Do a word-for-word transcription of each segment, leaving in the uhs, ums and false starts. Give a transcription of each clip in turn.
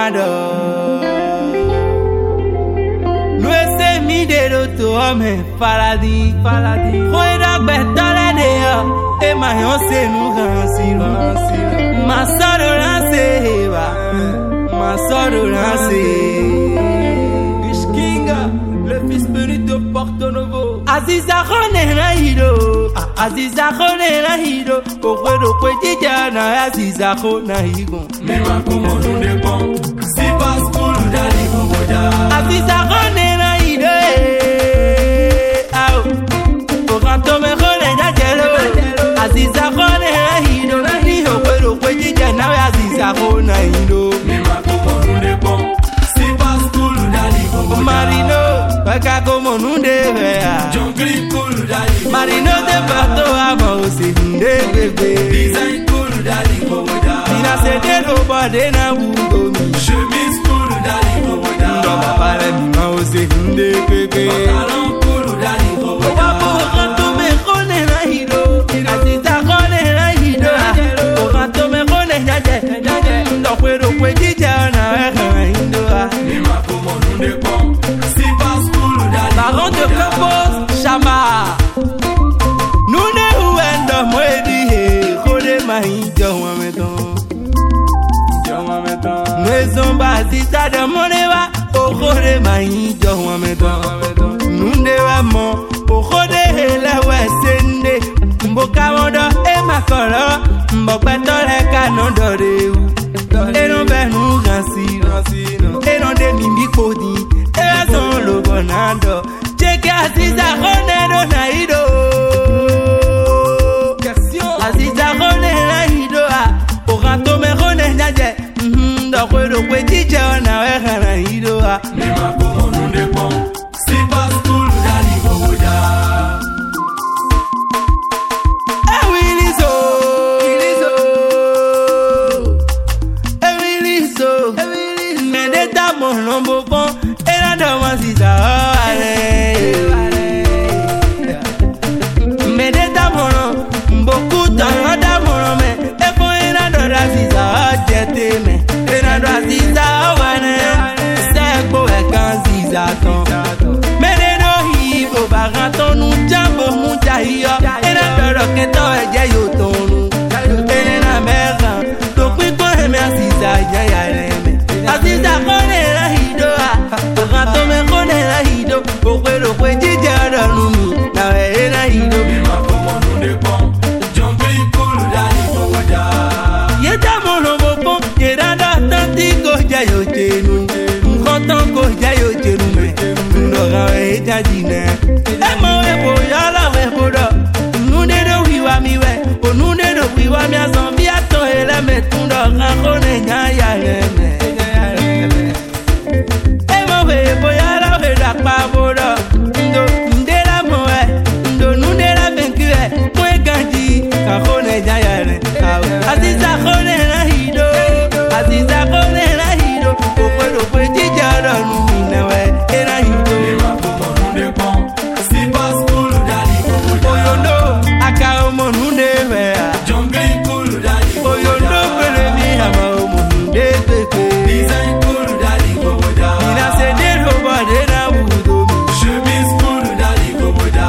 Ronaldo. Nous c'est mi de l'auto homme paradis paradis. Juega betole de et ma yon c'est nous rancir. Ma soeur de lancer va. Ma soeur de lancer. Kinga, le fils venu de Porto Novo. Aziza Rone Rahido, Aziza Rone Rahido. Pourquoi le petit Jana Aziza Rone Higo? Mais ma comment nous dépend, si pas school d'aller au Boda. Aziza Rone Rahido, ah, pour quand me rôle d'agelo. Aziza Rone Rahido, ni au peu le petit Jana Aziza Rone Hido. Mais ma comment nous dépend, si pas school d'aller au Boda. Marino, Baka como nous devait. Jungle cool d'aller. Marino de Porto avant aussi de bébé. Design cool d'aller au Boda. Ina se de roba de na wugomi. Chemise cool d'aller au Boda. Ndo papa mi ma aussi de bébé. Pantalon cool d'aller au Boda. Wapo kanto me kone na hido. Aziza kone na hido. O kanto me kone jaje. Ndo kwero kwe jija na weka hido. Mais ma comment nous dépend, si pas school d'aller. Baron de Campos, Chama. Nous ne ouendo mwedi. Kode mahi jowa meton. Jowa meton. Maison basita de moneva. O kode mahi jowa meton. Nous ne wamo. O kode hele wesende. Mboka mondo e makolo. Mbokbeto le kanondo de ou. Et non ben nous ranci. Et non de mimi kodi. Et son lo bonando. Check Aziza Rone na hido. Aziza Rone na hido. O rato me Rone nyaje. Ndo kwelo kwe tije na weka na hido. Mais ma comment nous dépend, si pas school d'aller au Boda. Eh oui liso. Eh oui liso. Mais d'état mon lombo bon. Et la dame Aziza ale. Mais d'état mon lombo. Beaucoup d'années d'amour mais. Et pour une adore Aziza jete mais. Une adore Aziza wane. C'est beau et quand Aziza ton. Mais les nohi bo baraton nous jambo mucha hiyo. Et la dore que toi et yo ton. Et la mère. Donc oui quoi aimer Aziza ya ya aime. Aziza kone la hido. Rato me kone la hido. Pourquoi le kwe jija dans nous. Na we la hido. Mais ma comment nous dépend, jungle cool d'aller au Boda. Yeda mono bopon, yeda da tantiko jayo chenu. Mkonton ko jayo chenu me. Ndora we jadine. Emo we po yala we podo. Nunde do wiwa miwe. O nunde do wiwa mi azambi ato ele me tundo rakone nyaya leme. Emo we po yala we da pa podo. Ndo ndela moe. Ndo nundela benkue. Mwe ganji. Rakone nyaya leme. Aziza Rone na hido. Aziza Rone na hido. Okwe okwe jija dans nous na we na hido. Mais ma comment nous dépend, si pas school d'aller au Boda. Oyondo aka omo nunde we. Jungle cool d'aller au Oyondo Boda. pele mi ama omo nunde pepe. Design cool d'aller au Boda. Ina se de roba de na wudo mi. Chemise cool d'aller au Boda.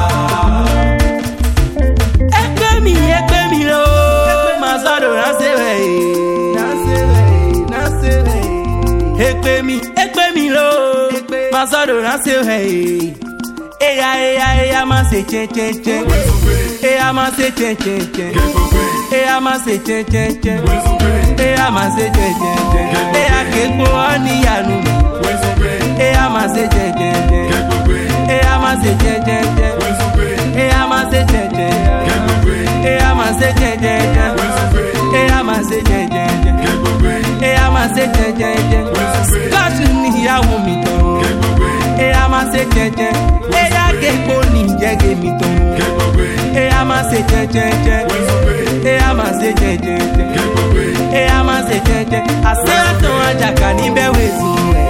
Ekpe mi ekpe mi lo. Mazado na se we. Na se we. Na se we. Ekpe mi ekpe mi lo. Mazado na se we. Eya eya eya ma se chen chen chen. Eya ma se chen chen chen. Eya ma se chen chen chen. Eya ma se chen chen chen. Eya kepo ani yanu. Eya ma se chen chen chen. Eya ma se chen chen chen. Eya ma se chen chen chen. Eya ma se chen chen chen. Eya ma se chen chen chen. Eya ma se chen chen chen. Scotch ni ya wo mi ton. Eya ma se chen chen. Eya kepo ni jege mi ton. Eya ma se chen chen chen. Eya ma se chen chen chen. Eya ma se chen chen. Ase aton ajaka ni be wezu.